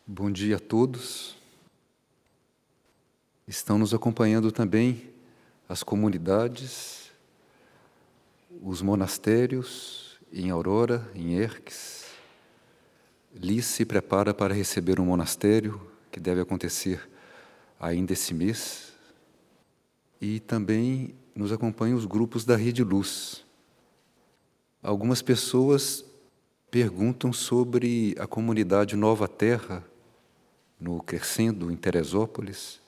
Bom dia a todos. Estão nos acompanhando também as comunidades, os monastérios em Aurora, em Erques. Liz se prepara para receber um monastério que deve acontecer ainda esse mês. E também nos acompanham os grupos da Rede Luz. Algumas pessoas perguntam sobre a comunidade Nova Terra, no Crescendo, em Teresópolis,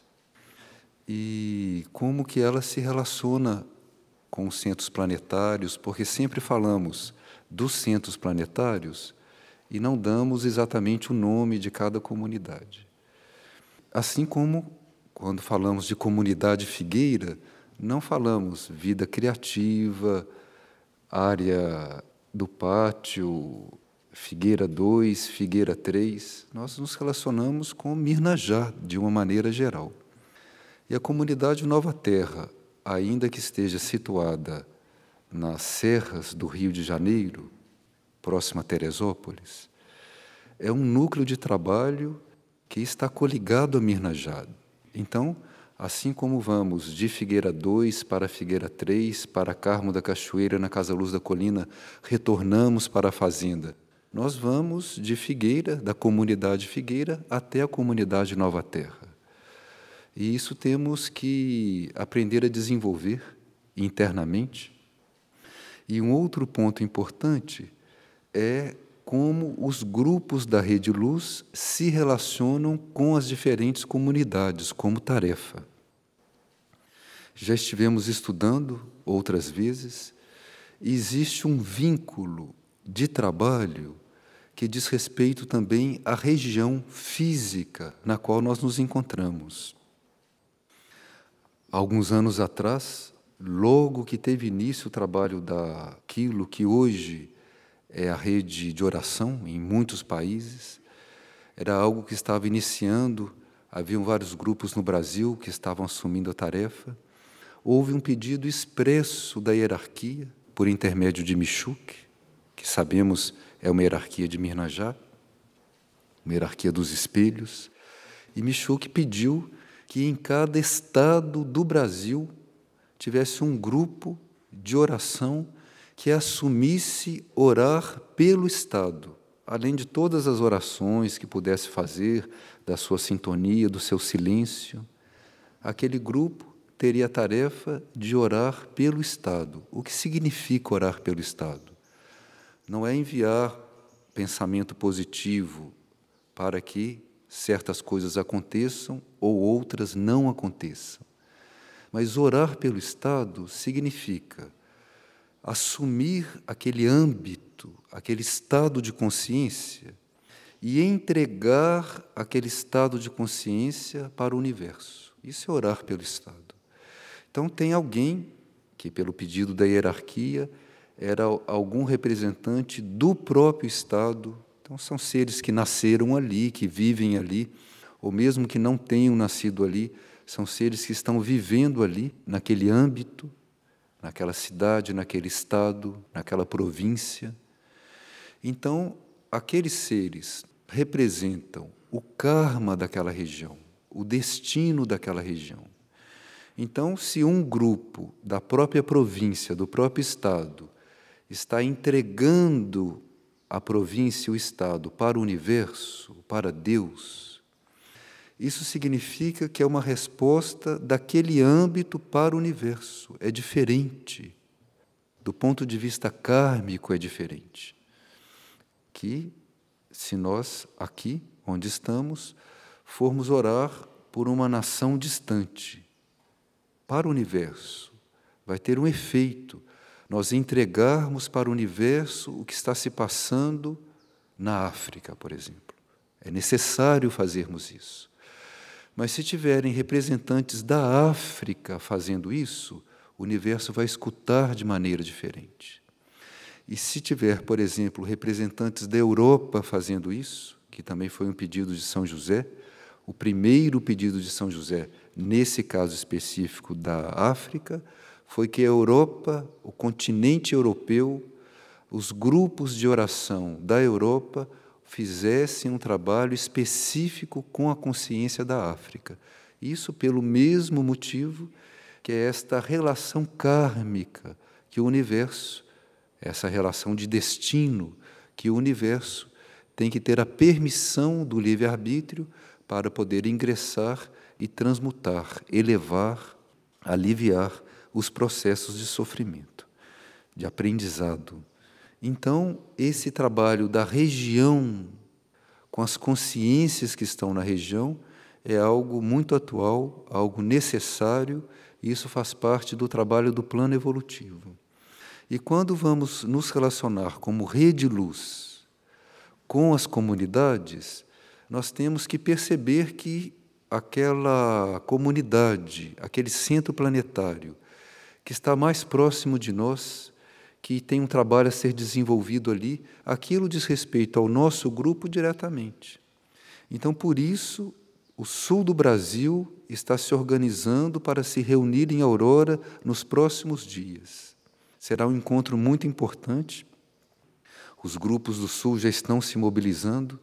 e como que ela se relaciona com os centros planetários, porque sempre falamos dos centros planetários e não damos exatamente o nome de cada comunidade. Assim como, quando falamos de comunidade Figueira, não falamos vida criativa, área do pátio, Figueira 2, Figueira 3, nós nos relacionamos com Mirnajá, de uma maneira geral. E a comunidade Nova Terra, ainda que esteja situada nas serras do Rio de Janeiro, próxima a Teresópolis, é um núcleo de trabalho que está coligado a Mirnajá. Então, assim como vamos de Figueira 2 para Figueira 3, para Carmo da Cachoeira, na Casa Luz da Colina, retornamos para a fazenda. Nós vamos de Figueira, da comunidade Figueira, até a comunidade Nova Terra. E isso temos que aprender a desenvolver internamente. E um outro ponto importante é como os grupos da Rede Luz se relacionam com as diferentes comunidades, como tarefa. Já estivemos estudando outras vezes, e existe um vínculo de trabalho que diz respeito também à região física na qual nós nos encontramos. Alguns anos atrás, logo que teve início o trabalho daquilo que hoje é a rede de oração em muitos países, era algo que estava iniciando, haviam vários grupos no Brasil que estavam assumindo a tarefa. Houve um pedido expresso da hierarquia, por intermédio de Michouk, que sabemos é uma hierarquia de Mirnajá, uma hierarquia dos espelhos, e Michouk pediu que em cada estado do Brasil tivesse um grupo de oração que assumisse orar pelo Estado, além de todas as orações que pudesse fazer, da sua sintonia, do seu silêncio. Aquele grupo teria a tarefa de orar pelo Estado. O que significa orar pelo Estado? Não é enviar pensamento positivo para que certas coisas aconteçam ou outras não aconteçam. Mas orar pelo Estado significa assumir aquele âmbito, aquele estado de consciência e entregar aquele estado de consciência para o universo. Isso é orar pelo Estado. Então, tem alguém que, pelo pedido da hierarquia, era algum representante do próprio Estado. Então, são seres que nasceram ali, que vivem ali, ou mesmo que não tenham nascido ali, são seres que estão vivendo ali, naquele âmbito, naquela cidade, naquele estado, naquela província. Então, aqueles seres representam o karma daquela região, o destino daquela região. Então, se um grupo da própria província, do próprio estado, está entregando a província e o estado para o universo, para Deus, isso significa que é uma resposta daquele âmbito para o universo. É diferente. Do ponto de vista kármico, é diferente. Que, se nós, aqui, onde estamos, formos orar por uma nação distante, para o universo, vai ter um efeito. Nós entregarmos para o universo o que está se passando na África, por exemplo. É necessário fazermos isso. Mas se tiverem representantes da África fazendo isso, o universo vai escutar de maneira diferente. E se tiver, por exemplo, representantes da Europa fazendo isso, que também foi um pedido de São José, o primeiro pedido de São José, nesse caso específico da África, foi que a Europa, o continente europeu, os grupos de oração da Europa fizessem um trabalho específico com a consciência da África. Isso pelo mesmo motivo que é esta relação kármica que o universo, essa relação de destino que o universo tem que ter a permissão do livre-arbítrio para poder ingressar e transmutar, elevar, aliviar os processos de sofrimento, de aprendizado. Então, esse trabalho da região, com as consciências que estão na região, é algo muito atual, algo necessário, e isso faz parte do trabalho do plano evolutivo. E quando vamos nos relacionar como rede luz com as comunidades, nós temos que perceber que aquela comunidade, aquele centro planetário, que está mais próximo de nós, que tem um trabalho a ser desenvolvido ali, aquilo diz respeito ao nosso grupo diretamente. Então, por isso, o sul do Brasil está se organizando para se reunir em Aurora nos próximos dias. Será um encontro muito importante. Os grupos do sul já estão se mobilizando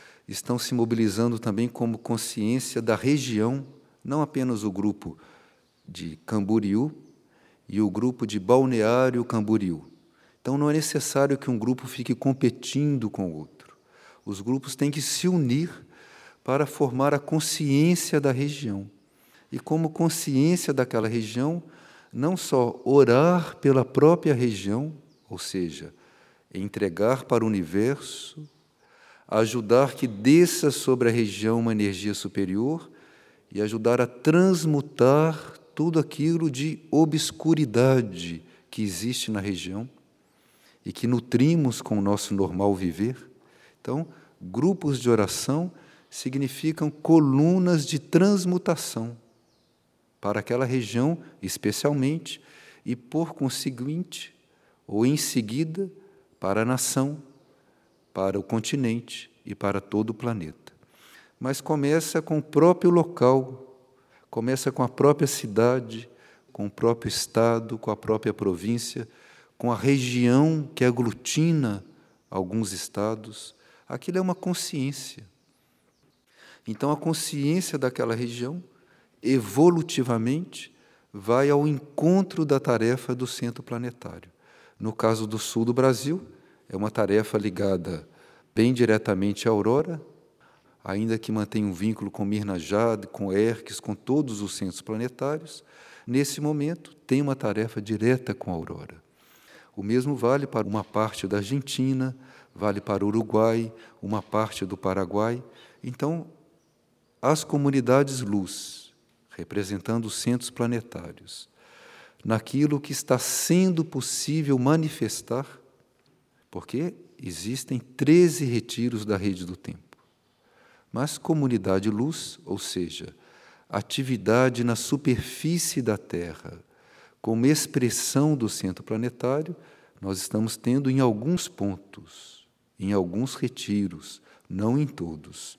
também como consciência da região, não apenas o grupo de Camboriú e o grupo de Balneário Camboriú. Então, não é necessário que um grupo fique competindo com o outro. Os grupos têm que se unir para formar a consciência da região. E como consciência daquela região, não só orar pela própria região, ou seja, entregar para o universo, ajudar que desça sobre a região uma energia superior e ajudar a transmutar tudo aquilo de obscuridade que existe na região e que nutrimos com o nosso normal viver. Então, grupos de oração significam colunas de transmutação para aquela região, especialmente, e, por conseguinte, ou em seguida, para a nação, para o continente e para todo o planeta. Mas começa com o próprio local, começa com a própria cidade, com o próprio estado, com a própria província, com a região que aglutina alguns estados. Aquilo é uma consciência. Então, a consciência daquela região, evolutivamente, vai ao encontro da tarefa do centro planetário. No caso do sul do Brasil, é uma tarefa ligada bem diretamente à Aurora, ainda que mantenha um vínculo com Mirnajad, com Herques, com todos os centros planetários. Nesse momento, tem uma tarefa direta com a Aurora. O mesmo vale para uma parte da Argentina, vale para o Uruguai, uma parte do Paraguai. Então, as comunidades luz, representando os centros planetários, naquilo que está sendo possível manifestar, porque existem 13 retiros da Rede do Tempo. Mas comunidade luz, ou seja, atividade na superfície da Terra, como expressão do centro planetário, nós estamos tendo em alguns pontos, em alguns retiros, não em todos.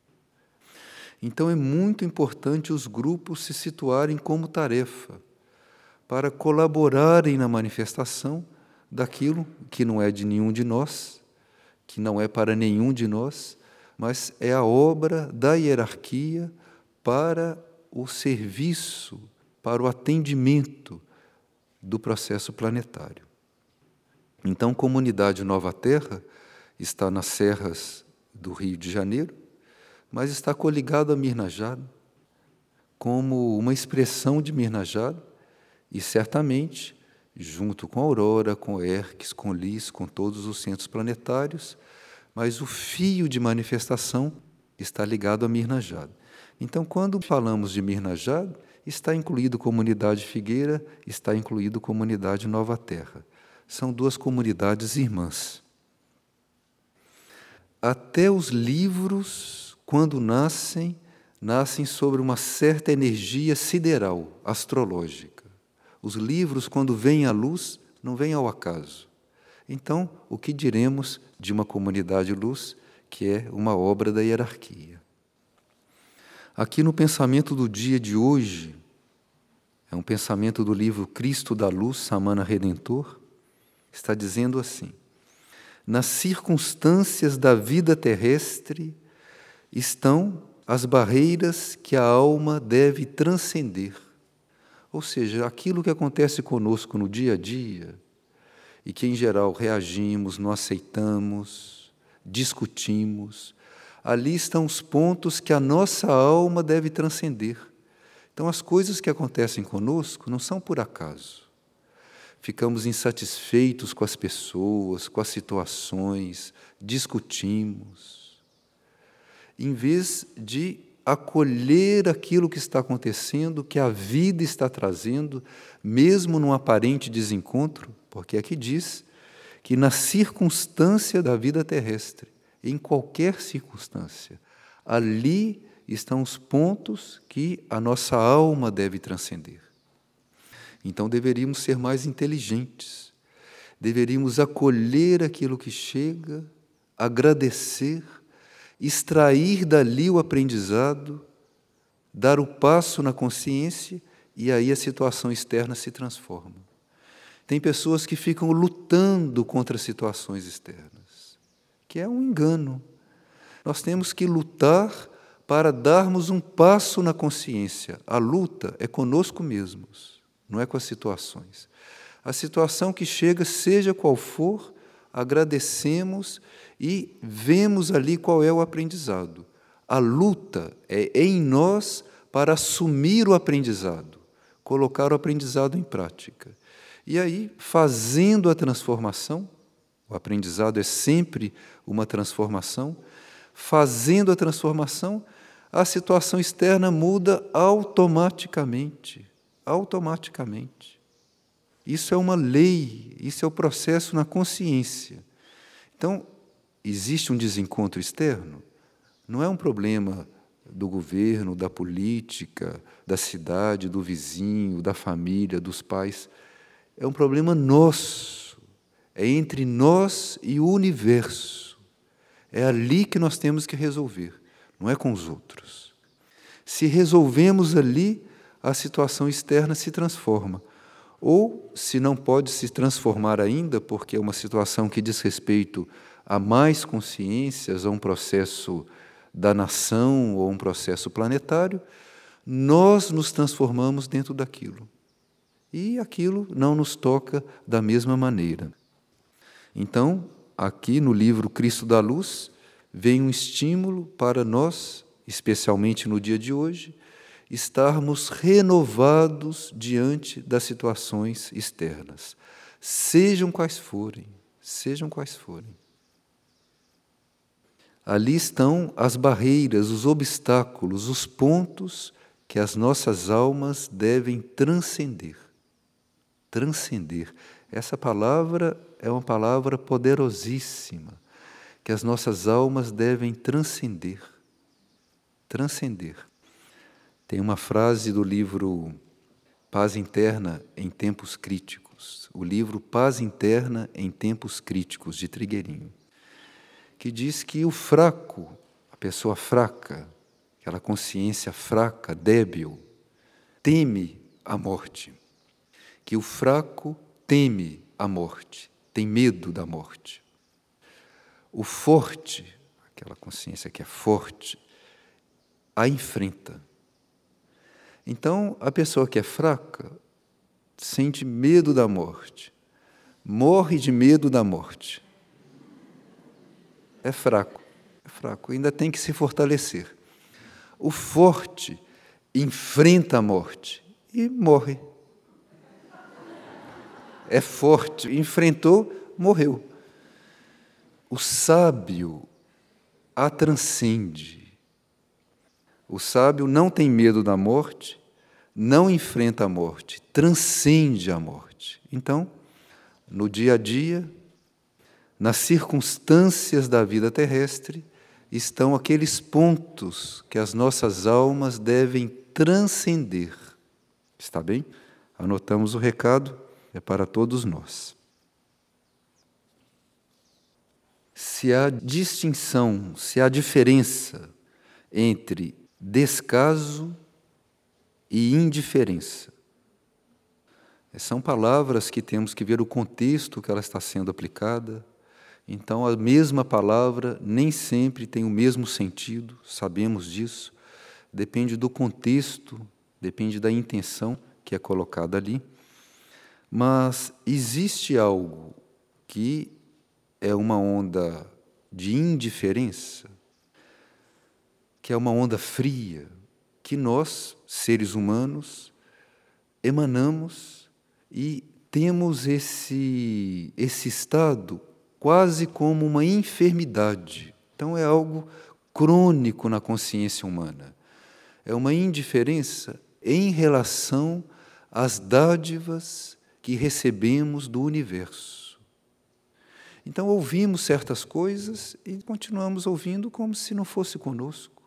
Então é muito importante os grupos se situarem como tarefa, para colaborarem na manifestação daquilo que não é de nenhum de nós, que não é para nenhum de nós, mas é a obra da hierarquia para o serviço, para o atendimento do processo planetário. Então, Comunidade Nova Terra está nas serras do Rio de Janeiro, mas está coligado a Mirnajad, como uma expressão de Mirnajad, e certamente, junto com a Aurora, com Herques, com Lis, com todos os centros planetários, mas o fio de manifestação está ligado a Mirnajad. Então, quando falamos de Mirnajad, está incluído Comunidade Figueira, está incluído Comunidade Nova Terra. São duas comunidades irmãs. Até os livros, quando nascem sobre uma certa energia sideral, astrológica. Os livros, quando vêm à luz, não vêm ao acaso. Então, o que diremos de uma comunidade luz, que é uma obra da hierarquia? Aqui no pensamento do dia de hoje, é um pensamento do livro Cristo da Luz, Samana Redentor, está dizendo assim: nas circunstâncias da vida terrestre estão as barreiras que a alma deve transcender. Ou seja, aquilo que acontece conosco no dia a dia e que, em geral, reagimos, não aceitamos, discutimos, ali estão os pontos que a nossa alma deve transcender. Então, as coisas que acontecem conosco não são por acaso. Ficamos insatisfeitos com as pessoas, com as situações, discutimos. Em vez de acolher aquilo que está acontecendo, que a vida está trazendo, mesmo num aparente desencontro, porque aqui diz que na circunstância da vida terrestre, em qualquer circunstância, ali estão os pontos que a nossa alma deve transcender. Então deveríamos ser mais inteligentes, deveríamos acolher aquilo que chega, agradecer, extrair dali o aprendizado, dar o passo na consciência e aí a situação externa se transforma. Tem pessoas que ficam lutando contra situações externas, que é um engano. Nós temos que lutar para darmos um passo na consciência. A luta é conosco mesmos, não é com as situações. A situação que chega, seja qual for, agradecemos e vemos ali qual é o aprendizado. A luta é em nós para assumir o aprendizado, colocar o aprendizado em prática. E aí, fazendo a transformação, o aprendizado é sempre uma transformação, fazendo a transformação, a situação externa muda automaticamente. Automaticamente. Isso é uma lei, isso é o processo na consciência. Então, existe um desencontro externo? Não é um problema do governo, da política, da cidade, do vizinho, da família, dos pais. É um problema nosso. É entre nós e o universo. É ali que nós temos que resolver, não é com os outros. Se resolvemos ali, a situação externa se transforma. Ou, se não pode se transformar ainda, porque é uma situação que diz respeito a mais consciências, a um processo da nação ou um processo planetário, nós nos transformamos dentro daquilo. E aquilo não nos toca da mesma maneira. Então, aqui no livro Cristo da Luz, vem um estímulo para nós, especialmente no dia de hoje, estarmos renovados diante das situações externas, sejam quais forem, sejam quais forem. Ali estão as barreiras, os obstáculos, os pontos que as nossas almas devem transcender. Transcender. Essa palavra é uma palavra poderosíssima, que as nossas almas devem transcender. Transcender. Tem uma frase do livro Paz Interna em Tempos Críticos, o livro Paz Interna em Tempos Críticos, de Trigueirinho, que diz que o fraco, a pessoa fraca, aquela consciência fraca, débil, teme a morte. Que o fraco teme a morte, tem medo da morte. O forte, aquela consciência que é forte, a enfrenta. Então, a pessoa que é fraca sente medo da morte, morre de medo da morte. É fraco, ainda tem que se fortalecer. O forte enfrenta a morte e morre. É forte, enfrentou, morreu. O sábio a transcende. O sábio não tem medo da morte, não enfrenta a morte, transcende a morte. Então, no dia a dia, nas circunstâncias da vida terrestre, estão aqueles pontos que as nossas almas devem transcender. Está bem? Anotamos o recado, é para todos nós. Se há distinção, se há diferença entre descaso e indiferença. São palavras que temos que ver o contexto que ela está sendo aplicada, Então, a mesma palavra nem sempre tem o mesmo sentido, sabemos disso, depende do contexto, depende da intenção que é colocada ali, mas existe algo que é uma onda de indiferença, que é uma onda fria, que nós, seres humanos, emanamos e temos esse estado quase como uma enfermidade. Então, é algo crônico na consciência humana. É uma indiferença em relação às dádivas que recebemos do universo. Então, ouvimos certas coisas e continuamos ouvindo como se não fosse conosco.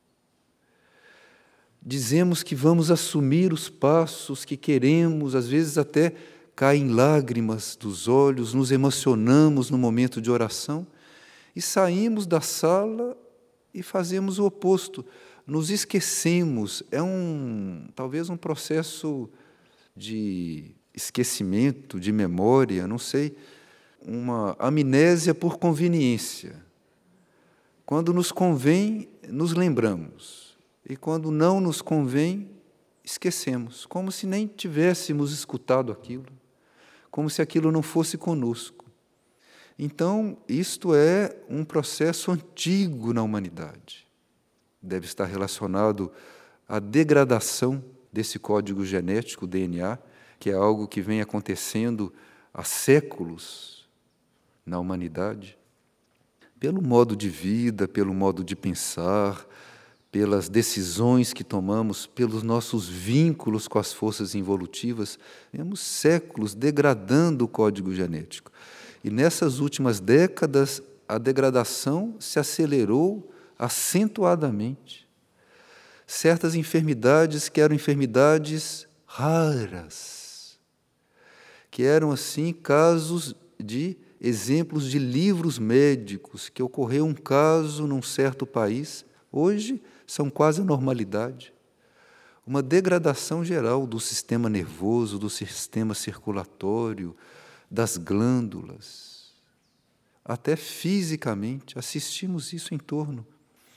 Dizemos que vamos assumir os passos que queremos, às vezes até caem lágrimas dos olhos, nos emocionamos no momento de oração e saímos da sala e fazemos o oposto. Nos esquecemos, talvez um processo de esquecimento, de memória, não sei, uma amnésia por conveniência. Quando nos convém, nos lembramos, e quando não nos convém, esquecemos, como se nem tivéssemos escutado aquilo, como se aquilo não fosse conosco. Então, isto é um processo antigo na humanidade. Deve estar relacionado à degradação desse código genético, DNA, que é algo que vem acontecendo há séculos na humanidade, pelo modo de vida, pelo modo de pensar, pelas decisões que tomamos, pelos nossos vínculos com as forças involutivas, vemos séculos degradando o código genético. E nessas últimas décadas, a degradação se acelerou acentuadamente. Certas enfermidades que eram enfermidades raras, que eram, assim, casos de exemplos de livros médicos, que ocorreu um caso num certo país, hoje são quase a normalidade. Uma degradação geral do sistema nervoso, do sistema circulatório, das glândulas. Até fisicamente, assistimos isso em torno.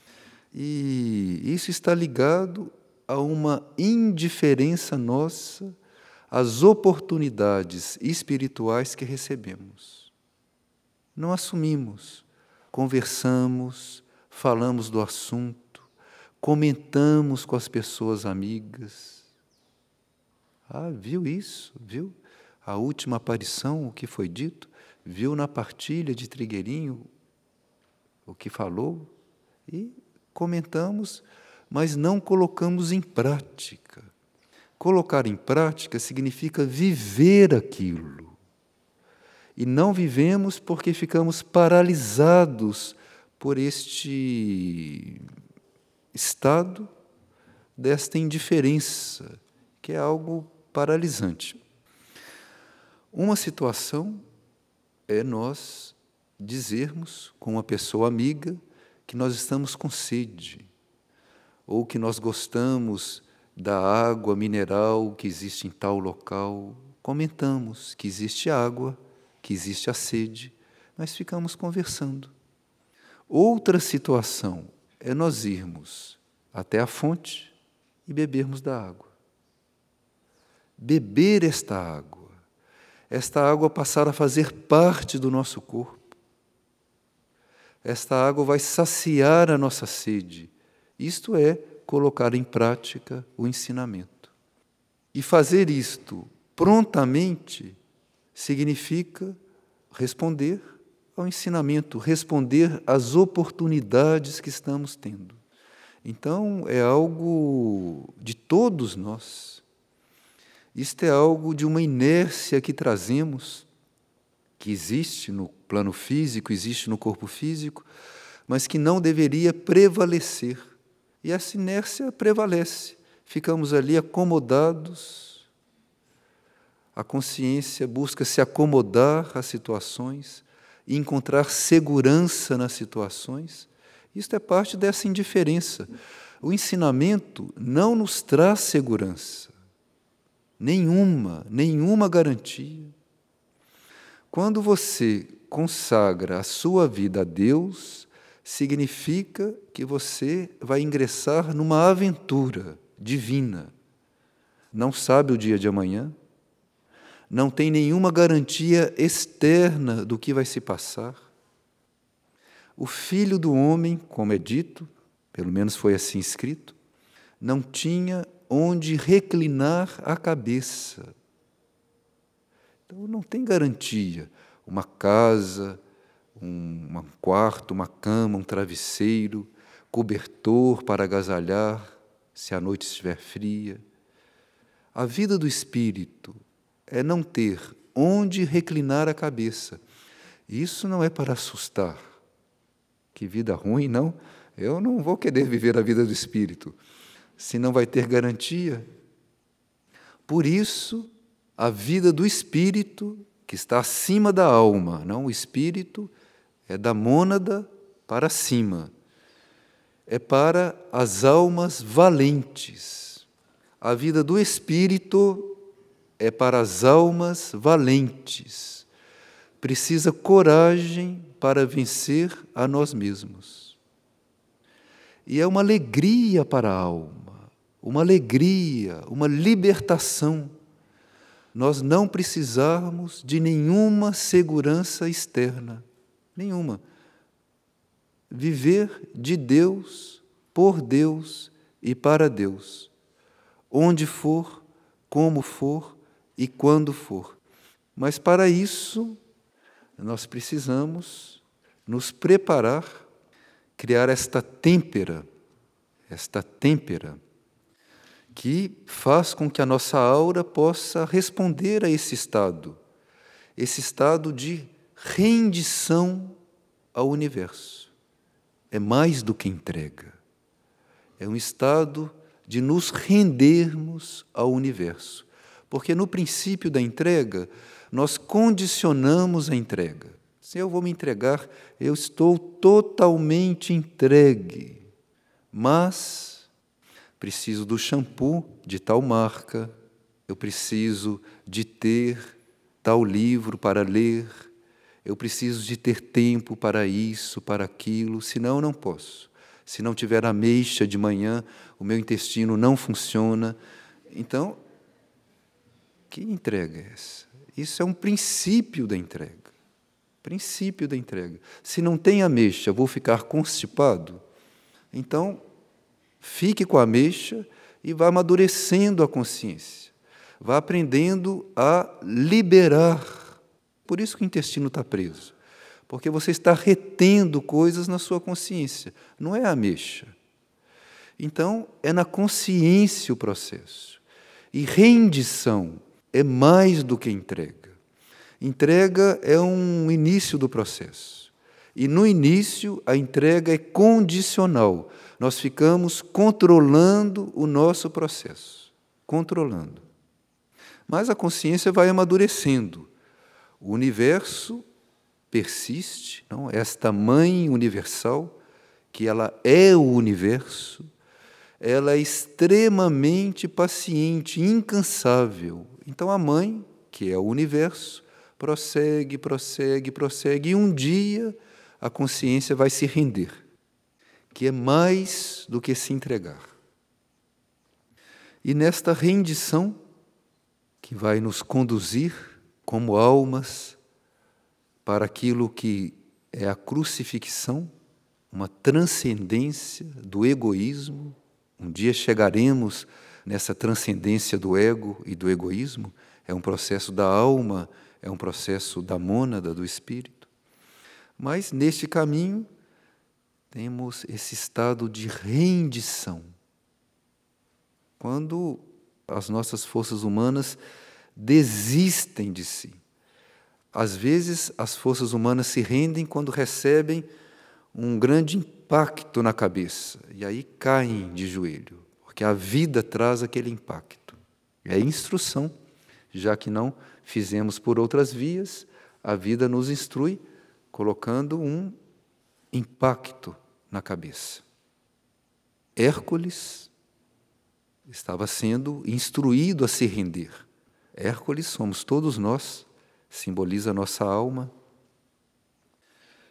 E isso está ligado a uma indiferença nossa às oportunidades espirituais que recebemos. Não assumimos, conversamos, falamos do assunto, comentamos com as pessoas amigas. Viu isso? Viu? A última aparição, o que foi dito? Viu na partilha de Trigueirinho o que falou? E comentamos, mas não colocamos em prática. Colocar em prática significa viver aquilo. E não vivemos porque ficamos paralisados por este estado desta indiferença, que é algo paralisante. Uma situação é nós dizermos com uma pessoa amiga que nós estamos com sede, ou que nós gostamos da água mineral que existe em tal local. Comentamos que existe água, que existe a sede, mas ficamos conversando. Outra situação é nós irmos até a fonte e bebermos da água. Beber esta água passar a fazer parte do nosso corpo. Esta água vai saciar a nossa sede. Isto é colocar em prática o ensinamento. E fazer isto prontamente significa responder ao ensinamento, responder às oportunidades que estamos tendo. Então, é algo de todos nós. Isto é algo de uma inércia que trazemos, que existe no plano físico, existe no corpo físico, mas que não deveria prevalecer. E essa inércia prevalece. Ficamos ali acomodados. A consciência busca se acomodar às situações e encontrar segurança nas situações. Isto é parte dessa indiferença. O ensinamento não nos traz segurança. Nenhuma garantia. Quando você consagra a sua vida a Deus, significa que você vai ingressar numa aventura divina. Não sabe o dia de amanhã, não tem nenhuma garantia externa do que vai se passar. O Filho do Homem, como é dito, pelo menos foi assim escrito, não tinha onde reclinar a cabeça. Então não tem garantia. Uma casa, um quarto, uma cama, um travesseiro, cobertor para agasalhar, se a noite estiver fria. A vida do Espírito é não ter onde reclinar a cabeça. Isso não é para assustar. Que vida ruim, não? Eu não vou querer viver a vida do Espírito, se não vai ter garantia. Por isso, a vida do Espírito, que está acima da alma, não? O Espírito é da mônada para cima. É para as almas valentes. A vida do Espírito é para as almas valentes. Precisa coragem para vencer a nós mesmos. E é uma alegria para a alma, uma alegria, uma libertação. Nós não precisarmos de nenhuma segurança externa, nenhuma. Viver de Deus, por Deus e para Deus, onde for, como for e quando for. Mas para isso, nós precisamos nos preparar, criar esta têmpera que faz com que a nossa aura possa responder a esse estado de rendição ao universo. É mais do que entrega. É um estado de nos rendermos ao universo. Porque no princípio da entrega, nós condicionamos a entrega. Se eu vou me entregar, eu estou totalmente entregue. Mas preciso do shampoo de tal marca, eu preciso de ter tal livro para ler, eu preciso de ter tempo para isso, para aquilo, senão eu não posso. Se não tiver ameixa de manhã, o meu intestino não funciona. Então, que entrega é essa? Isso é um princípio da entrega. Princípio da entrega. Se não tem ameixa, vou ficar constipado? Então, fique com a ameixa e vá amadurecendo a consciência. Vá aprendendo a liberar. Por isso que o intestino está preso. Porque você está retendo coisas na sua consciência. Não é a ameixa. Então, é na consciência o processo. E rendição é mais do que entrega. Entrega é um início do processo. E no início, a entrega é condicional. Nós ficamos controlando o nosso processo. Controlando. Mas a consciência vai amadurecendo. O universo persiste, não? Esta mãe universal, que ela é o universo, ela é extremamente paciente, incansável. Então a mãe, que é o universo, prossegue, e um dia a consciência vai se render, que é mais do que se entregar. E nesta rendição, que vai nos conduzir como almas para aquilo que é a crucifixão, uma transcendência do egoísmo. Um dia chegaremos nessa transcendência do ego e do egoísmo. É um processo da alma, é um processo da mônada, do espírito. Mas, neste caminho, temos esse estado de rendição. Quando as nossas forças humanas desistem de si. Às vezes, as forças humanas se rendem quando recebem um grande impacto na cabeça, e aí caem de joelho, porque a vida traz aquele impacto. É instrução, já que não fizemos por outras vias, a vida nos instrui, colocando um impacto na cabeça. Hércules estava sendo instruído a se render. Hércules somos todos nós, simboliza a nossa alma.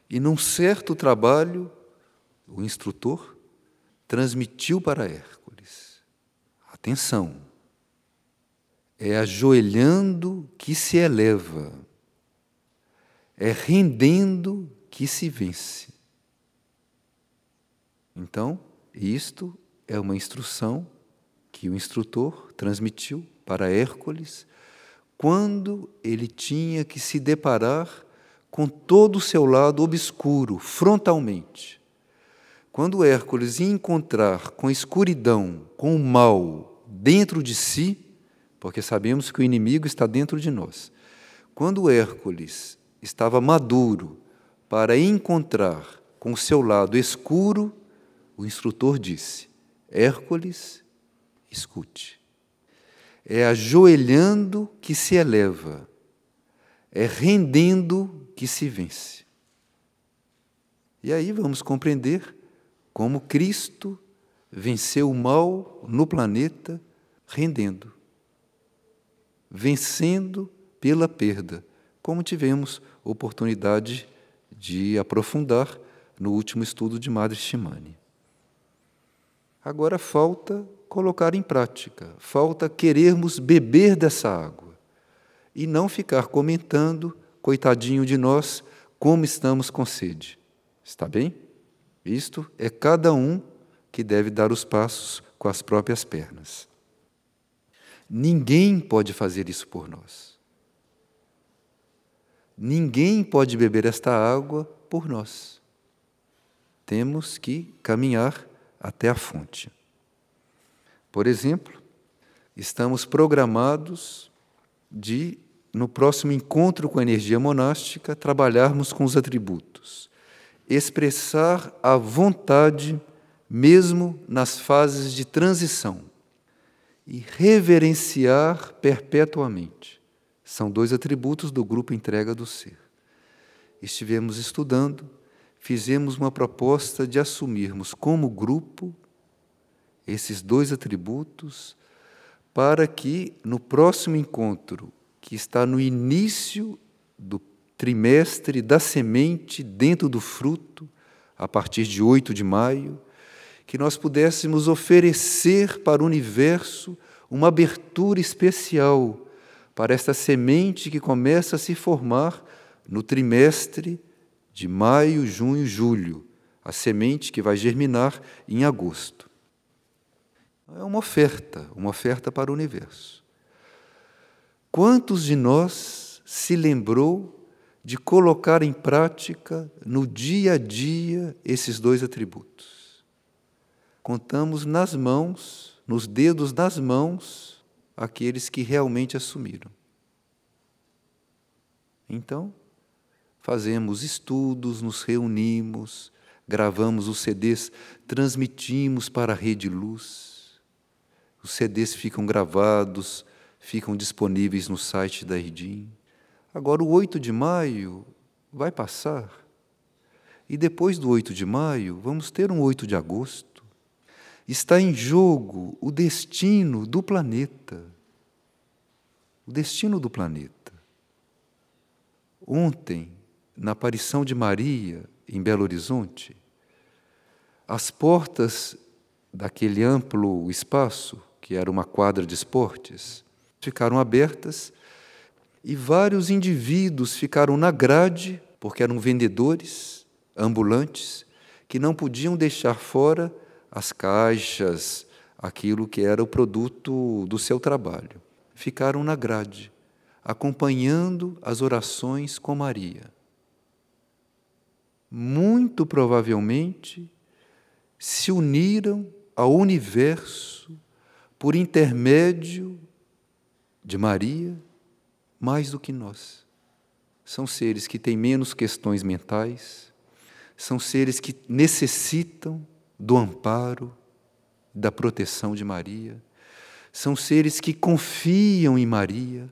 E num certo trabalho, o instrutor transmitiu para Hércules: atenção, é ajoelhando que se eleva, é rendendo que se vence. Então, isto é uma instrução que o instrutor transmitiu para Hércules quando ele tinha que se deparar com todo o seu lado obscuro, frontalmente. Quando Hércules ia encontrar com a escuridão, com o mal dentro de si, porque sabemos que o inimigo está dentro de nós. Quando Hércules estava maduro para encontrar com o seu lado escuro, o instrutor disse: Hércules, escute. É ajoelhando que se eleva, é rendendo que se vence. E aí vamos compreender como Cristo venceu o mal no planeta rendendo, vencendo pela perda, como tivemos oportunidade de aprofundar no último estudo de Madre Shimane. Agora falta colocar em prática, falta querermos beber dessa água e não ficar comentando, coitadinho de nós, como estamos com sede. Está bem? Isto é cada um que deve dar os passos com as próprias pernas. Ninguém pode fazer isso por nós. Ninguém pode beber esta água por nós. Temos que caminhar até a fonte. Por exemplo, estamos programados de, no próximo encontro com a energia monástica, trabalharmos com os atributos. Expressar a vontade mesmo nas fases de transição e reverenciar perpetuamente. São 2 atributos do grupo Entrega do Ser. Estivemos estudando, fizemos uma proposta de assumirmos como grupo esses 2 atributos para que no próximo encontro, que está no início do trimestre da semente dentro do fruto, a partir de 8 de maio, que nós pudéssemos oferecer para o universo uma abertura especial para esta semente que começa a se formar no trimestre de maio, junho, julho, a semente que vai germinar em agosto. É uma oferta para o universo. Quantos de nós se lembrou de colocar em prática no dia a dia esses 2 atributos? Contamos nas mãos, nos dedos das mãos, aqueles que realmente assumiram. Então, fazemos estudos, nos reunimos, gravamos os CDs, transmitimos para a Rede Luz. Os CDs ficam gravados, ficam disponíveis no site da Erdim. Agora, o 8 de maio vai passar. E depois do 8 de maio, vamos ter um 8 de agosto. Está em jogo o destino do planeta. O destino do planeta. Ontem, na aparição de Maria, em Belo Horizonte, as portas daquele amplo espaço, que era uma quadra de esportes, ficaram abertas e vários indivíduos ficaram na grade, porque eram vendedores ambulantes, que não podiam deixar fora as caixas, aquilo que era o produto do seu trabalho. Ficaram na grade, acompanhando as orações com Maria. Muito provavelmente se uniram ao universo por intermédio de Maria, mais do que nós. São seres que têm menos questões mentais, são seres que necessitam do amparo, da proteção de Maria, são seres que confiam em Maria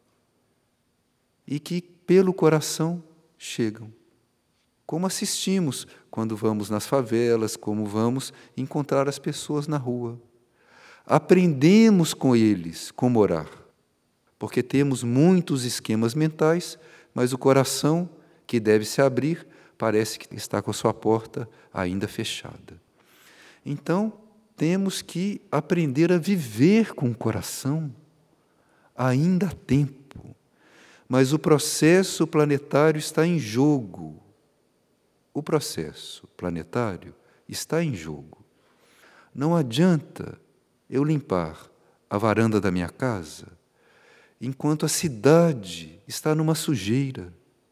e que, pelo coração, chegam. Como assistimos quando vamos nas favelas, como vamos encontrar as pessoas na rua. Aprendemos com eles como orar, porque temos muitos esquemas mentais, mas o coração que deve se abrir parece que está com a sua porta ainda fechada. Então, temos que aprender a viver com o coração. Ainda há tempo, mas o processo planetário está em jogo. O processo planetário está em jogo. Não adianta eu limpar a varanda da minha casa enquanto a cidade está numa sujeira.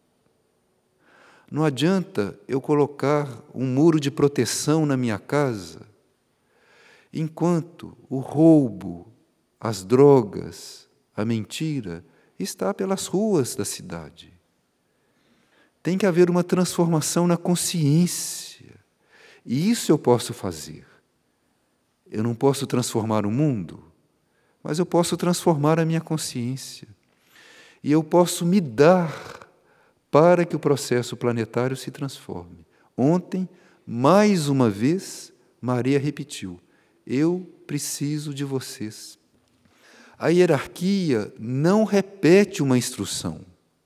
Não adianta eu colocar um muro de proteção na minha casa enquanto o roubo, as drogas, a mentira está pelas ruas da cidade. Tem que haver uma transformação na consciência. E isso eu posso fazer. Eu não posso transformar o mundo, mas eu posso transformar a minha consciência. E eu posso me dar para que o processo planetário se transforme. Ontem, mais uma vez, Maria repetiu: eu preciso de vocês. A hierarquia não repete uma instrução.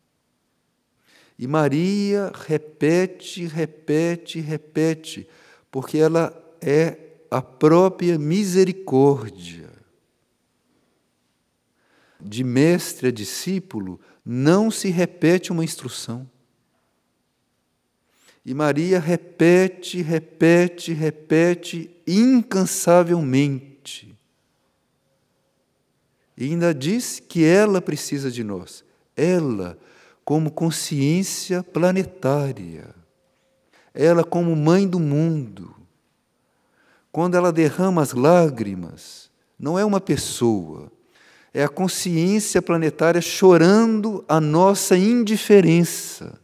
E Maria repete, porque ela é a própria misericórdia. De mestre a discípulo, não se repete uma instrução. E Maria repete incansavelmente. E ainda diz que ela precisa de nós. Ela, como consciência planetária. Ela, como mãe do mundo. Quando ela derrama as lágrimas, não é uma pessoa, é a consciência planetária chorando a nossa indiferença.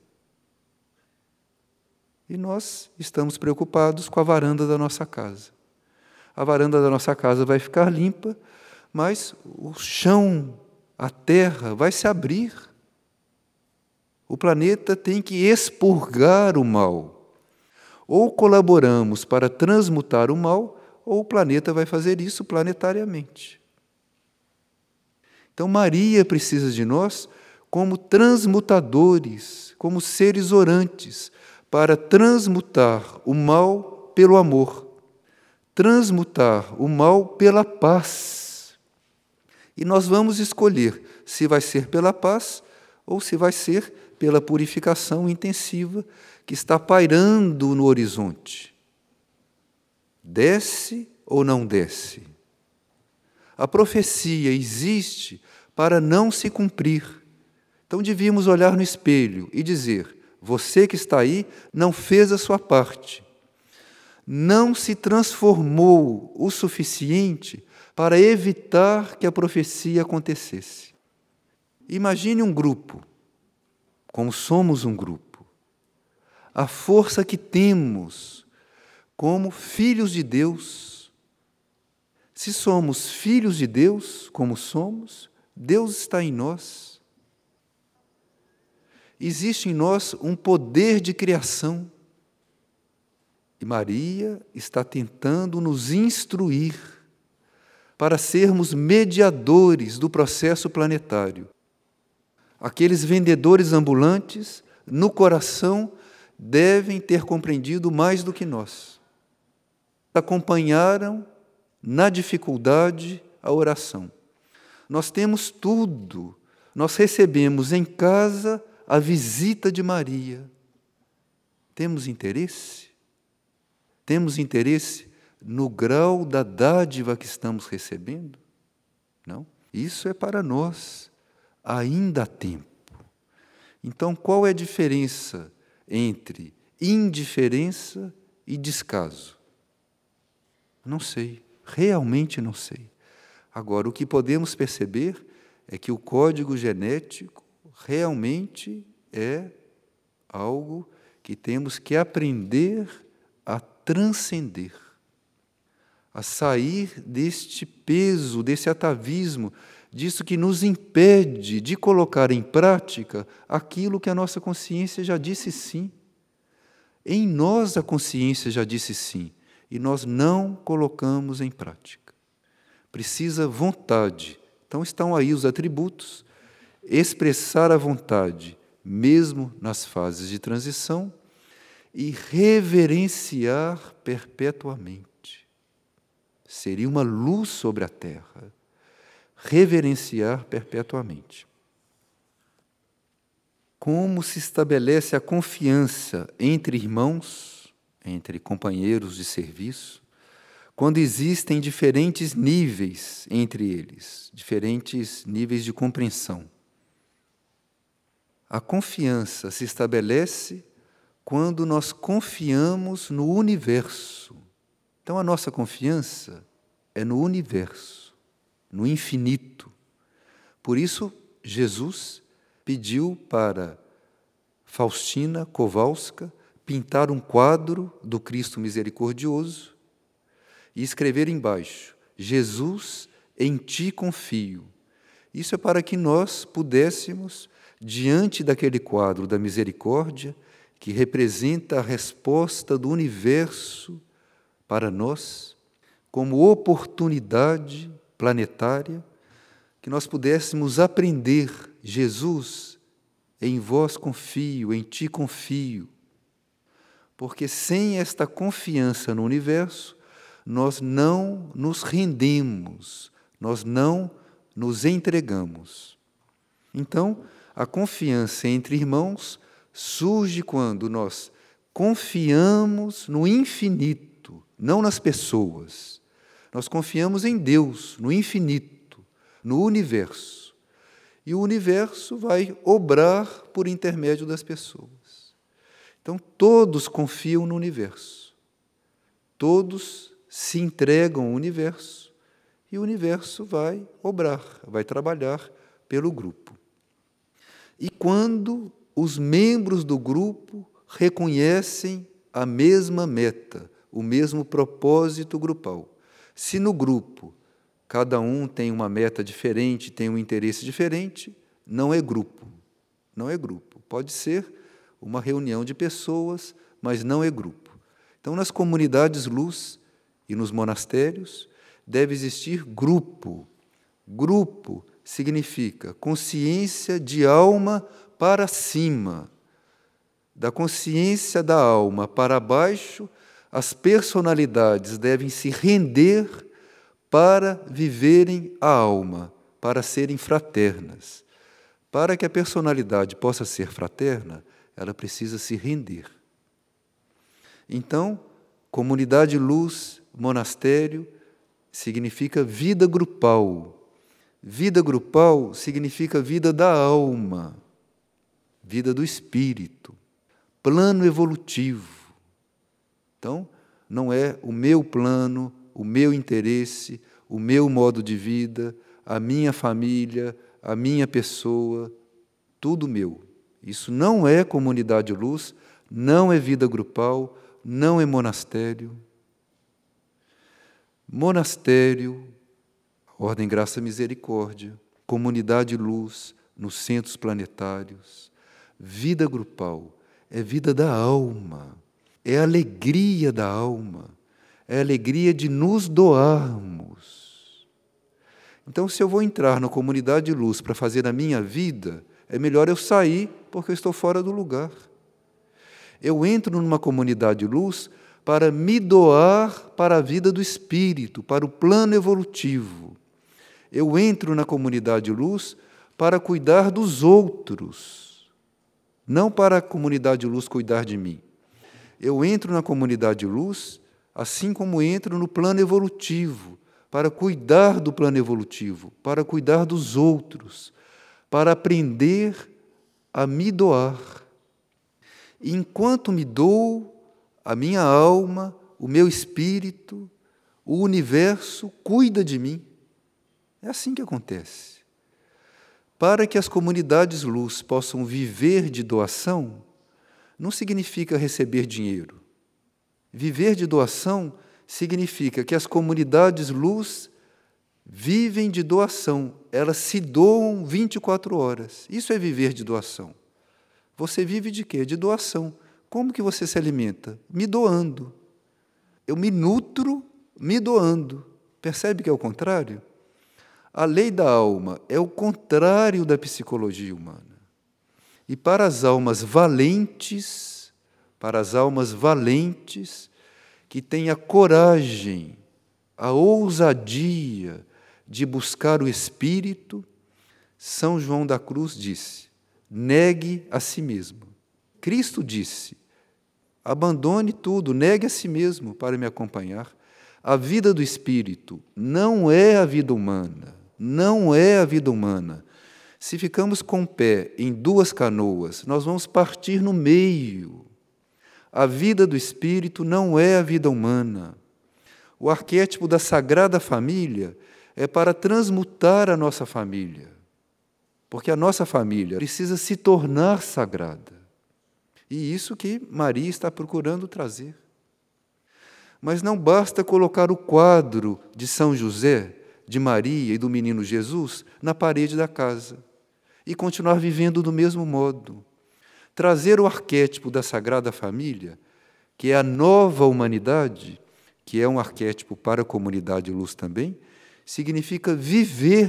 E nós estamos preocupados com a varanda da nossa casa. A varanda da nossa casa vai ficar limpa, mas o chão, a terra, vai se abrir. O planeta tem que expurgar o mal. Ou colaboramos para transmutar o mal, ou o planeta vai fazer isso planetariamente. Então, Maria precisa de nós como transmutadores, como seres orantes, para transmutar o mal pelo amor, transmutar o mal pela paz. E nós vamos escolher se vai ser pela paz ou se vai ser pela purificação intensiva que está pairando no horizonte. Desce ou não desce? A profecia existe para não se cumprir. Então devíamos olhar no espelho e dizer: você que está aí não fez a sua parte. Não se transformou o suficiente para evitar que a profecia acontecesse. Imagine um grupo, como somos um grupo. A força que temos como filhos de Deus. Se somos filhos de Deus, como somos, Deus está em nós. Existe em nós um poder de criação. E Maria está tentando nos instruir para sermos mediadores do processo planetário. Aqueles vendedores ambulantes, no coração, devem ter compreendido mais do que nós. Acompanharam na dificuldade a oração. Nós temos tudo. Nós recebemos em casa a visita de Maria. Temos interesse? Temos interesse no grau da dádiva que estamos recebendo? Não. Isso é para nós. Ainda há tempo. Então, qual é a diferença entre indiferença e descaso? Não sei. Realmente não sei. Agora, o que podemos perceber é que o código genético realmente é algo que temos que aprender a transcender, a sair deste peso, desse atavismo, disso que nos impede de colocar em prática aquilo que a nossa consciência já disse sim. Em nós a consciência já disse sim, e nós não colocamos em prática. Precisa vontade. Então estão aí os atributos. Expressar a vontade, mesmo nas fases de transição, e reverenciar perpetuamente. Seria uma luz sobre a terra. Reverenciar perpetuamente. Como se estabelece a confiança entre irmãos, entre companheiros de serviço, quando existem diferentes níveis entre eles, diferentes níveis de compreensão. A confiança se estabelece quando nós confiamos no universo. Então, a nossa confiança é no universo, no infinito. Por isso, Jesus pediu para Faustina Kowalska pintar um quadro do Cristo misericordioso e escrever embaixo: Jesus, em ti confio. Isso é para que nós pudéssemos, diante daquele quadro da misericórdia, que representa a resposta do universo para nós, como oportunidade planetária, que nós pudéssemos aprender: Jesus, em vós confio, em ti confio. Porque sem esta confiança no universo, nós não nos rendemos, nós não nos entregamos. Então, a confiança entre irmãos surge quando nós confiamos no infinito, não nas pessoas. Nós confiamos em Deus, no infinito, no universo. E o universo vai obrar por intermédio das pessoas. Então, todos confiam no universo. Todos se entregam ao universo e o universo vai obrar, vai trabalhar pelo grupo. E quando os membros do grupo reconhecem a mesma meta, o mesmo propósito grupal. Se no grupo cada um tem uma meta diferente, tem um interesse diferente, não é grupo. Não é grupo. Pode ser uma reunião de pessoas, mas não é grupo. Então, nas comunidades luz e nos monastérios, deve existir grupo. Grupo significa consciência de alma para cima. Da consciência da alma para baixo, as personalidades devem se render para viverem a alma, para serem fraternas. Para que a personalidade possa ser fraterna, ela precisa se render. Então, comunidade luz, monastério, significa vida grupal. Vida grupal significa vida da alma, vida do espírito, plano evolutivo. Então, não é o meu plano, o meu interesse, o meu modo de vida, a minha família, a minha pessoa, tudo meu. Isso não é comunidade luz, não é vida grupal, não é monastério. Monastério, Ordem Graça e Misericórdia, comunidade luz nos centros planetários. Vida grupal é vida da alma, é alegria da alma, é alegria de nos doarmos. Então, se eu vou entrar na comunidade luz para fazer a minha vida, é melhor eu sair porque eu estou fora do lugar. Eu entro numa comunidade luz para me doar para a vida do espírito, para o plano evolutivo. Eu entro na comunidade luz para cuidar dos outros, não para a comunidade luz cuidar de mim. Eu entro na comunidade luz, assim como entro no plano evolutivo, para cuidar do plano evolutivo, para cuidar dos outros, para aprender a me doar. E enquanto me dou, a minha alma, o meu espírito, o universo cuida de mim. É assim que acontece. Para que as comunidades luz possam viver de doação, não significa receber dinheiro. Viver de doação significa que as comunidades luz vivem de doação, elas se doam 24 horas. Isso é viver de doação. Você vive de quê? De doação. Como que você se alimenta? Me doando. Eu me nutro me doando. Percebe que é o contrário? A lei da alma é o contrário da psicologia humana. E para as almas valentes, para as almas valentes que têm a coragem, a ousadia de buscar o Espírito. São João da Cruz disse: negue a si mesmo. Cristo disse: abandone tudo, negue a si mesmo para me acompanhar. A vida do Espírito não é a vida humana, não é a vida humana. Se ficamos com o pé em duas canoas, nós vamos partir no meio. A vida do Espírito não é a vida humana. O arquétipo da Sagrada Família é para transmutar a nossa família, porque a nossa família precisa se tornar sagrada. E isso que Maria está procurando trazer. Mas não basta colocar o quadro de São José, de Maria e do menino Jesus na parede da casa e continuar vivendo do mesmo modo. Trazer o arquétipo da Sagrada Família, que é a nova humanidade, que é um arquétipo para a comunidade Luz também, significa viver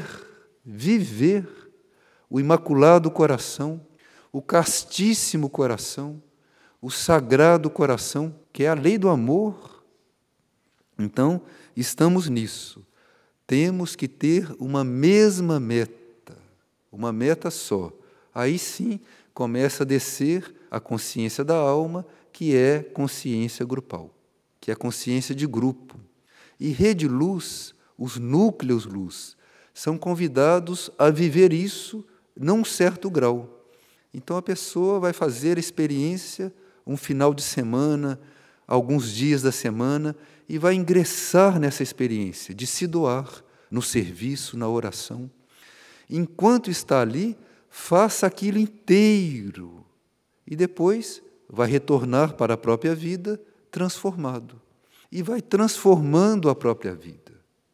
o Imaculado Coração, o Castíssimo Coração, o Sagrado Coração, que é a lei do amor. Então, estamos nisso. Temos que ter uma mesma meta, uma meta só. Aí sim começa a descer a consciência da alma, que é consciência grupal, que é consciência de grupo. E Rede Luz, os núcleos Luz, são convidados a viver isso num certo grau. Então a pessoa vai fazer a experiência um final de semana, alguns dias da semana, e vai ingressar nessa experiência de se doar no serviço, na oração. Enquanto está ali, faça aquilo inteiro e depois vai retornar para a própria vida transformado e vai transformando a própria vida.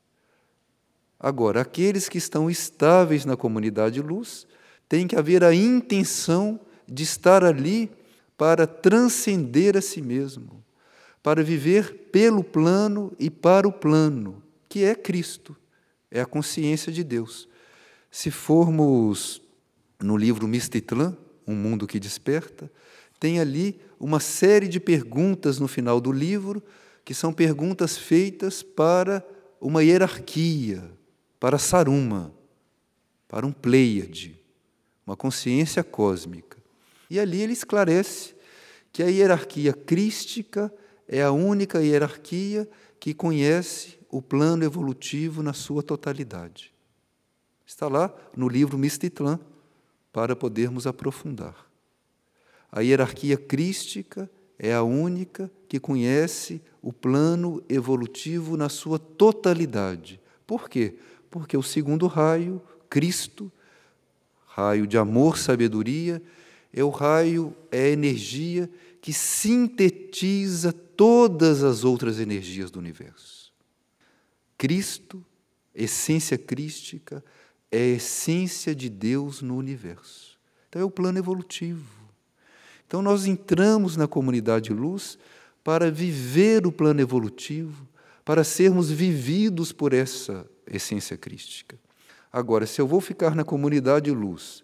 Agora, aqueles que estão estáveis na comunidade Luz, tem que haver a intenção de estar ali para transcender a si mesmo, para viver pelo plano e para o plano, que é Cristo, é a consciência de Deus. Se formos no livro Mistitlan, Um Mundo que Desperta, tem ali uma série de perguntas no final do livro, que são perguntas feitas para uma hierarquia, para Saruma, para um Pleiade, uma consciência cósmica. E ali ele esclarece que a hierarquia crística é a única hierarquia que conhece o plano evolutivo na sua totalidade. Está lá no livro Mistitlan, para podermos aprofundar. A hierarquia crística é a única que conhece o plano evolutivo na sua totalidade. Por quê? Porque o segundo raio, Cristo, raio de amor, sabedoria, é o raio, é a energia que sintetiza todas as outras energias do universo. Cristo, essência crística, é a essência de Deus no universo. Então é o plano evolutivo. Então nós entramos na comunidade Luz para viver o plano evolutivo, para sermos vividos por essa essência crística. Agora, se eu vou ficar na comunidade Luz,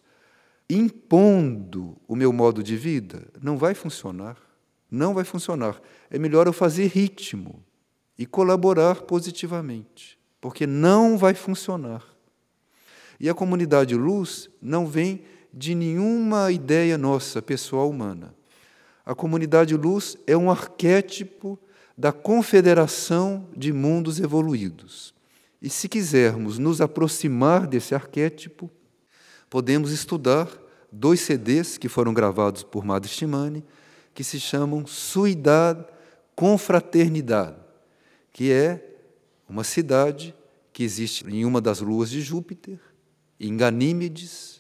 impondo o meu modo de vida, não vai funcionar. Não vai funcionar. É melhor eu fazer ritmo e colaborar positivamente, porque não vai funcionar. E a comunidade Luz não vem de nenhuma ideia nossa, pessoal humana. A comunidade Luz é um arquétipo da confederação de mundos evoluídos. E se quisermos nos aproximar desse arquétipo, podemos estudar 2 CDs que foram gravados por Madre Shimane, que se chamam Suidad Confraternidade, que é uma cidade que existe em uma das luas de Júpiter, em Ganímedes,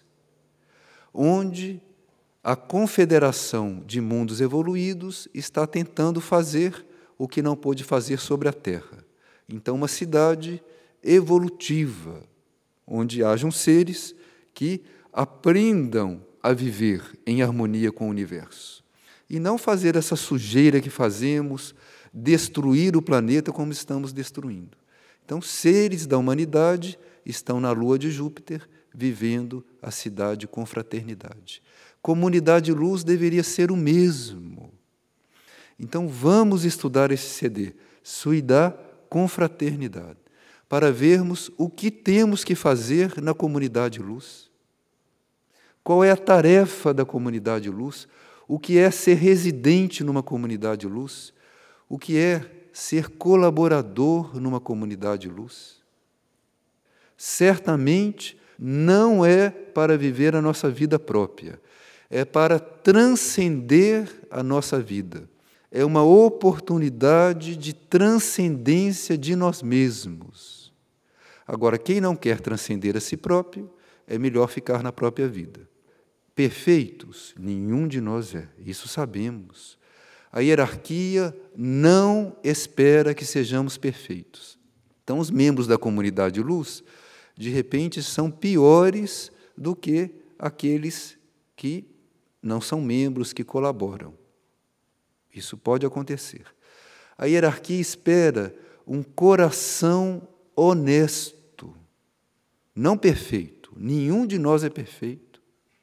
onde a confederação de mundos evoluídos está tentando fazer o que não pôde fazer sobre a Terra. Então, uma cidade evolutiva, onde hajam seres que aprendam a viver em harmonia com o universo. E não fazer essa sujeira que fazemos, destruir o planeta como estamos destruindo. Então, seres da humanidade estão na lua de Júpiter, vivendo a cidade com fraternidade. Comunidade Luz deveria ser o mesmo. Então vamos estudar esse CD, Suidá Confraternidade, para vermos o que temos que fazer na comunidade luz. Qual é a tarefa da comunidade luz? O que é ser residente numa comunidade luz? O que é ser colaborador numa comunidade luz? Certamente não é para viver a nossa vida própria, é para transcender a nossa vida. É uma oportunidade de transcendência de nós mesmos. Agora, quem não quer transcender a si próprio, é melhor ficar na própria vida. Perfeitos, nenhum de nós é, isso sabemos. A hierarquia não espera que sejamos perfeitos. Então, os membros da comunidade luz, de repente, são piores do que aqueles que não são membros, que colaboram. Isso pode acontecer. A hierarquia espera um coração honesto, não perfeito. Nenhum de nós é perfeito.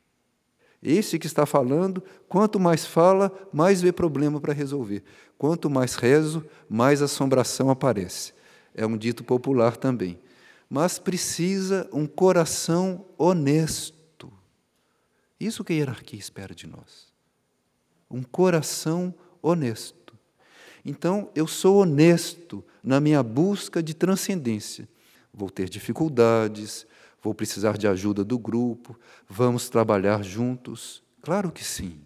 Esse que está falando, quanto mais fala, mais vê problema para resolver. Quanto mais rezo, mais assombração aparece. É um dito popular também. Mas precisa um coração honesto. Isso que a hierarquia espera de nós. Um coração honesto. Então, eu sou honesto na minha busca de transcendência. Vou ter dificuldades, vou precisar de ajuda do grupo, vamos trabalhar juntos. Claro que sim.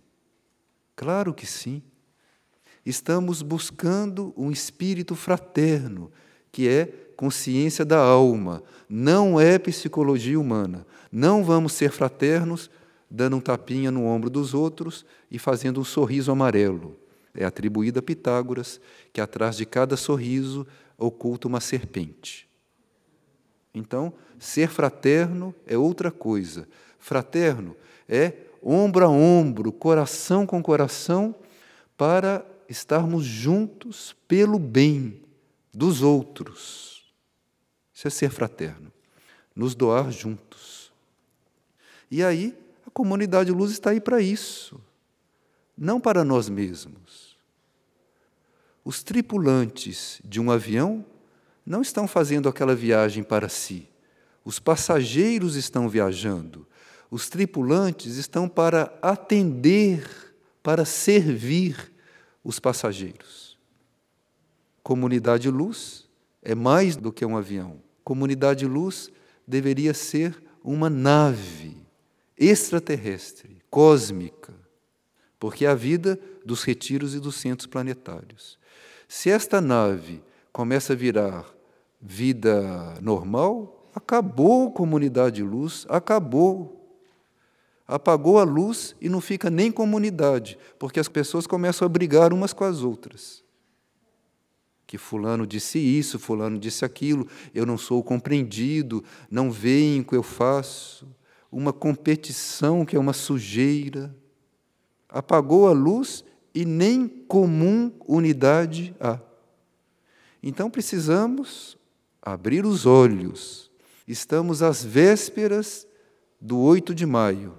Claro que sim. Estamos buscando um espírito fraterno, que é consciência da alma, não é psicologia humana. Não vamos ser fraternos dando um tapinha no ombro dos outros e fazendo um sorriso amarelo. É atribuído a Pitágoras, que atrás de cada sorriso oculta uma serpente. Então, ser fraterno é outra coisa. Fraterno é ombro a ombro, coração com coração, para estarmos juntos pelo bem dos outros. Isso é ser fraterno, nos doar juntos. E aí, a comunidade luz está aí para isso, não para nós mesmos. Os tripulantes de um avião não estão fazendo aquela viagem para si. Os passageiros estão viajando. Os tripulantes estão para atender, para servir os passageiros. Comunidade luz é mais do que um avião. Comunidade luz deveria ser uma nave extraterrestre, cósmica, porque é a vida dos retiros e dos centros planetários. Se esta nave começa a virar vida normal, acabou a comunidade luz, acabou. Apagou a luz e não fica nem comunidade, porque as pessoas começam a brigar umas com as outras. Que fulano disse isso, fulano disse aquilo, eu não sou compreendido, não veem o que eu faço. Uma competição que é uma sujeira. Apagou a luz e nem comum unidade há. Então precisamos abrir os olhos. Estamos às vésperas do 8 de maio,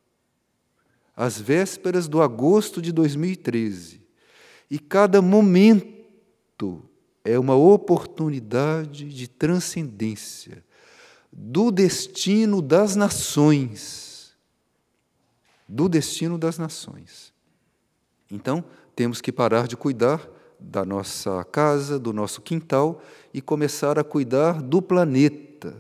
às vésperas do agosto de 2013. E cada momento é uma oportunidade de transcendência do destino das nações. Do destino das nações. Então, temos que parar de cuidar da nossa casa, do nosso quintal, e começar a cuidar do planeta.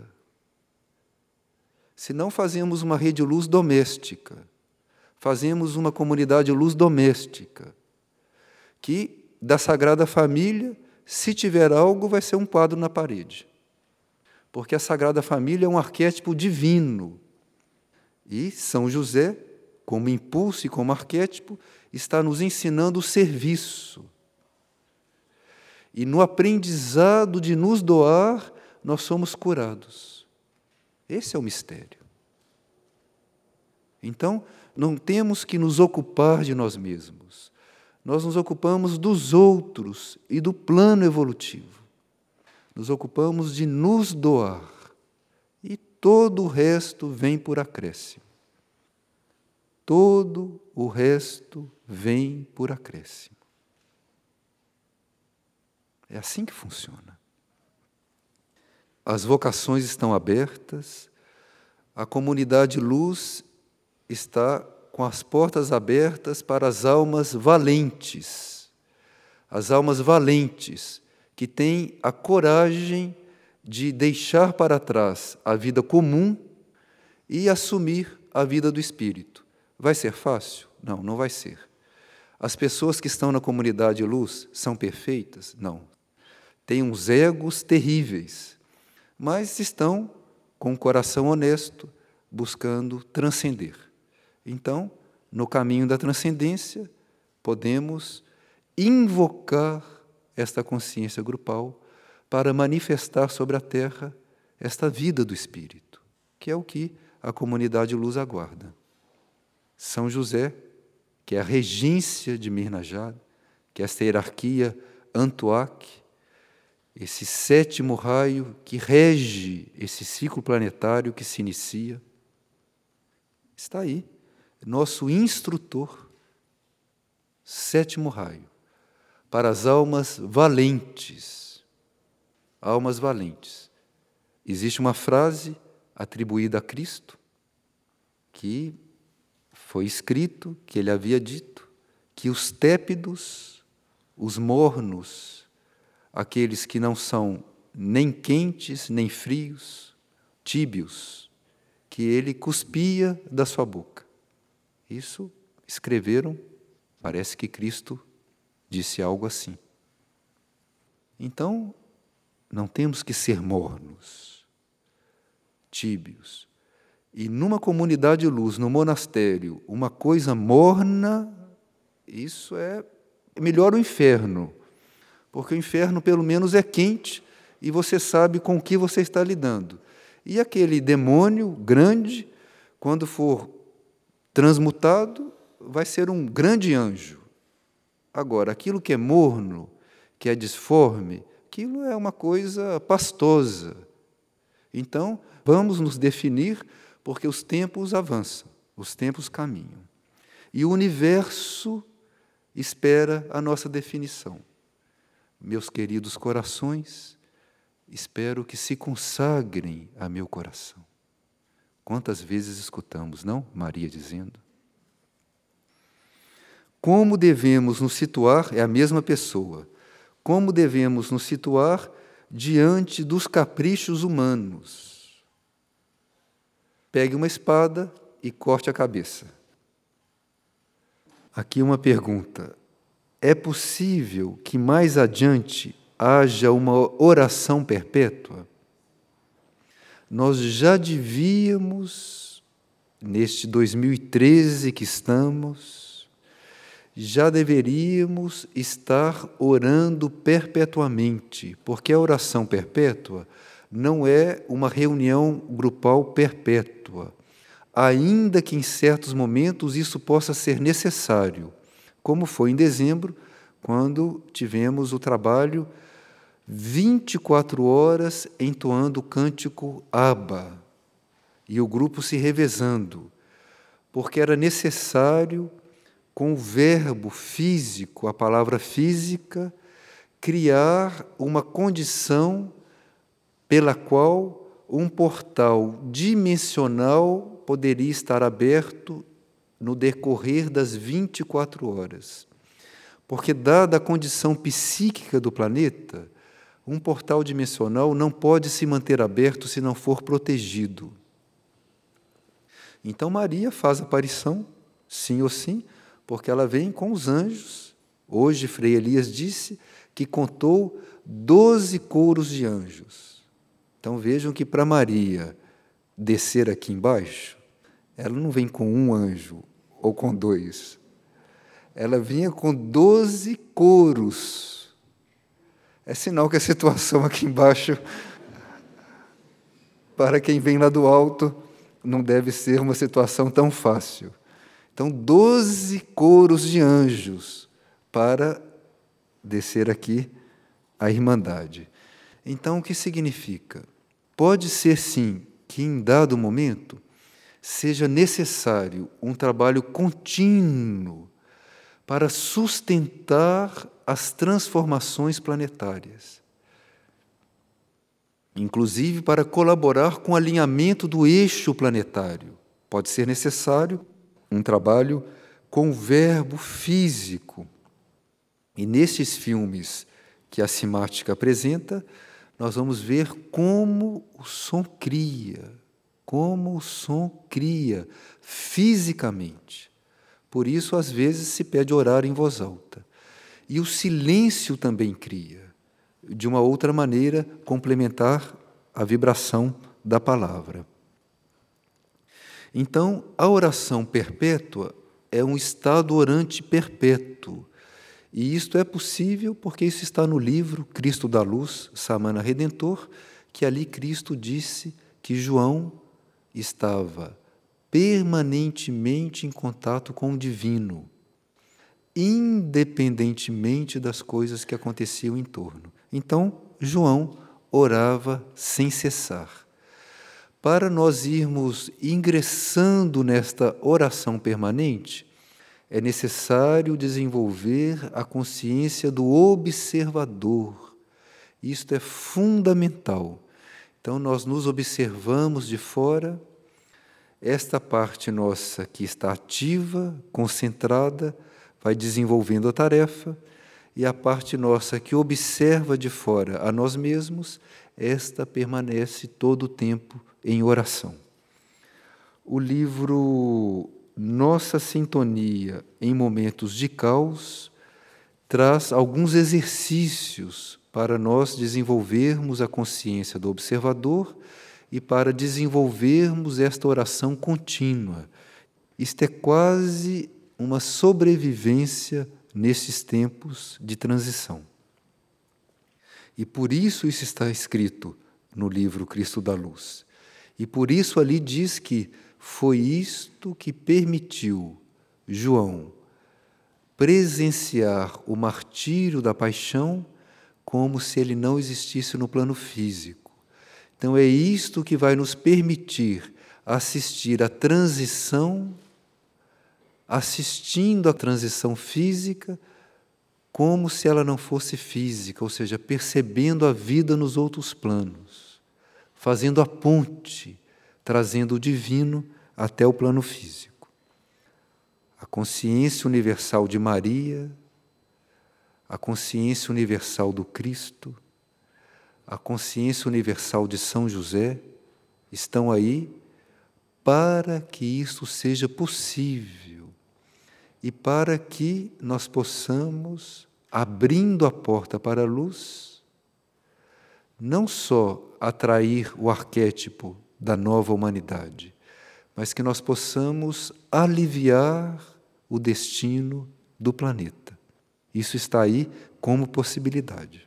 Se não fazemos uma rede luz doméstica, fazemos uma comunidade luz doméstica, que da Sagrada Família, se tiver algo, vai ser um quadro na parede. Porque a Sagrada Família é um arquétipo divino. E São José, como impulso e como arquétipo, está nos ensinando o serviço. E no aprendizado de nos doar, nós somos curados. Esse é o mistério. Então, não temos que nos ocupar de nós mesmos. Nós nos ocupamos dos outros e do plano evolutivo. Nos ocupamos de nos doar. E todo o resto vem por acréscimo. Todo o resto vem por acréscimo. É assim que funciona. As vocações estão abertas, a comunidade luz está com as portas abertas para as almas valentes. As almas valentes que têm a coragem de deixar para trás a vida comum e assumir a vida do espírito. Vai ser fácil? Não, não vai ser. As pessoas que estão na comunidade luz são perfeitas? Não. Têm uns egos terríveis, mas estão com o coração honesto, buscando transcender. Então, no caminho da transcendência, podemos invocar esta consciência grupal para manifestar sobre a Terra esta vida do Espírito, que é o que a comunidade luz aguarda. São José, que é a regência de Mirnajad, que é esta hierarquia Antuak, esse sétimo raio que rege esse ciclo planetário que se inicia, está aí, nosso instrutor, sétimo raio, para as almas valentes. Almas valentes. Existe uma frase atribuída a Cristo, que foi escrito, que ele havia dito, que os tépidos, os mornos, aqueles que não são nem quentes, nem frios, tíbios, que ele cuspia da sua boca. Isso escreveram, parece que Cristo disse algo assim. Então, não temos que ser mornos, tíbios. E numa comunidade luz, no monastério, uma coisa morna, isso é melhor o inferno. Porque o inferno, pelo menos, é quente e você sabe com o que você está lidando. E aquele demônio grande, quando for transmutado, vai ser um grande anjo. Agora, aquilo que é morno, que é disforme, aquilo é uma coisa pastosa. Então, vamos nos definir, porque os tempos avançam, os tempos caminham. E o universo espera a nossa definição. Meus queridos corações, espero que se consagrem a meu coração. Quantas vezes escutamos, não? Maria dizendo. Como devemos nos situar, é a mesma pessoa, como devemos nos situar diante dos caprichos humanos? Pegue uma espada e corte a cabeça. Aqui uma pergunta. É possível que mais adiante haja uma oração perpétua? Nós já devíamos, neste 2013 que estamos, já deveríamos estar orando perpetuamente, porque a oração perpétua não é uma reunião grupal perpétua, ainda que em certos momentos isso possa ser necessário, como foi em dezembro, quando tivemos o trabalho 24 horas entoando o cântico Abba, e o grupo se revezando, porque era necessário, com o verbo físico, a palavra física, criar uma condição pela qual um portal dimensional poderia estar aberto no decorrer das 24 horas. Porque, dada a condição psíquica do planeta, um portal dimensional não pode se manter aberto se não for protegido. Então, Maria faz aparição, sim ou sim, porque ela vem com os anjos. Hoje, Frei Elias disse que contou 12 coros de anjos. Então, vejam que para Maria descer aqui embaixo, ela não vem com um anjo ou com 2. Ela vinha com 12 coros. É sinal que a situação aqui embaixo, para quem vem lá do alto, não deve ser uma situação tão fácil. Então, 12 coros de anjos para descer aqui a Irmandade. Então, o que significa? Pode ser, sim, que em dado momento seja necessário um trabalho contínuo para sustentar as transformações planetárias, inclusive para colaborar com o alinhamento do eixo planetário. Pode ser necessário um trabalho com o verbo físico. E nestes filmes que a Simática apresenta, nós vamos ver como o som cria fisicamente. Por isso, às vezes, se pede orar em voz alta. E o silêncio também cria, de uma outra maneira, complementar a vibração da palavra. Então, a oração perpétua é um estado orante perpétuo. E isto é possível porque isso está no livro Cristo da Luz, Samana Redentor, que ali Cristo disse que João estava permanentemente em contato com o divino, independentemente das coisas que aconteciam em torno. Então, João orava sem cessar. Para nós irmos ingressando nesta oração permanente, é necessário desenvolver a consciência do observador. Isto é fundamental. Então, nós nos observamos de fora, esta parte nossa que está ativa, concentrada, vai desenvolvendo a tarefa, e a parte nossa que observa de fora a nós mesmos, esta permanece todo o tempo em oração. O livro Nossa Sintonia em Momentos de Caos traz alguns exercícios para nós desenvolvermos a consciência do observador e para desenvolvermos esta oração contínua. Isto é quase uma sobrevivência nesses tempos de transição. E por isso está escrito no livro Cristo da Luz. E por isso ali diz que foi isto que permitiu João presenciar o martírio da paixão como se ele não existisse no plano físico. Então é isto que vai nos permitir assistir à transição, assistindo à transição física como se ela não fosse física, ou seja, percebendo a vida nos outros planos, fazendo a ponte, trazendo o divino até o plano físico. A consciência universal de Maria, a consciência universal do Cristo, a consciência universal de São José estão aí para que isso seja possível e para que nós possamos, abrindo a porta para a luz, não só atrair o arquétipo da nova humanidade, mas que nós possamos aliviar o destino do planeta. Isso está aí como possibilidade.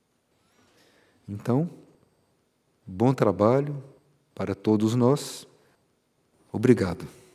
Então, bom trabalho para todos nós. Obrigado.